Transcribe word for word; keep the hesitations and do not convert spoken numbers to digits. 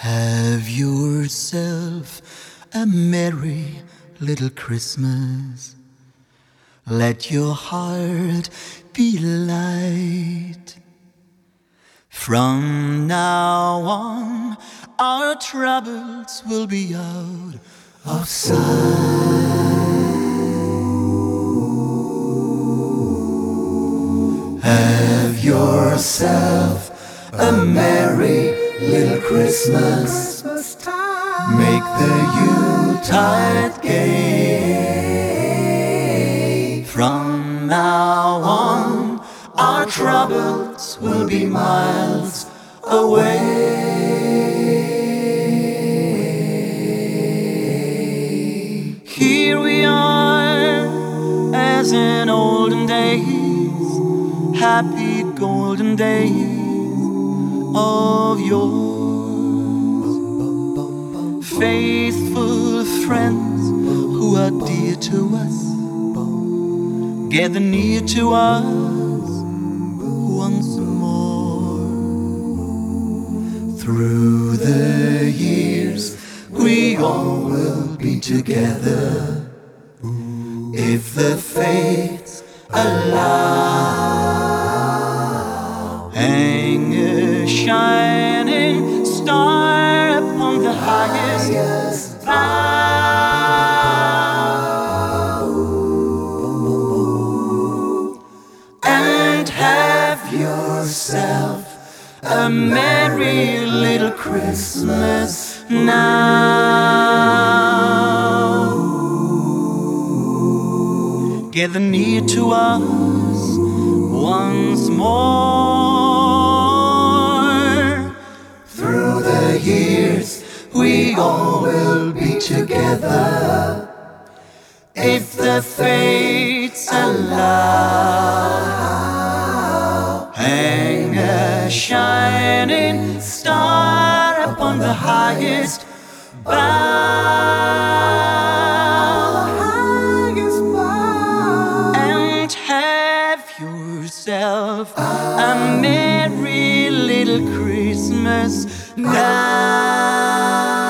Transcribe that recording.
Have yourself a merry little Christmas. Let your heart be light. From now on, our troubles will be out of sight. Have yourself a merry little Christmas. Make the Yuletide gay. From now on, our troubles will be miles away. Here we are, as in olden days, happy golden days of yore. Faithful friends who are dear to us, gather near to us once more. Through the years we all will be together, if the fates allow. Hang a shining star upon the highest bough, and have yourself a merry little Christmas now. Gather near to us once more. Through the years we all will be together, if the fates allow. Hang a shining star upon the highest bough, and have yourself a merry little Christmas now.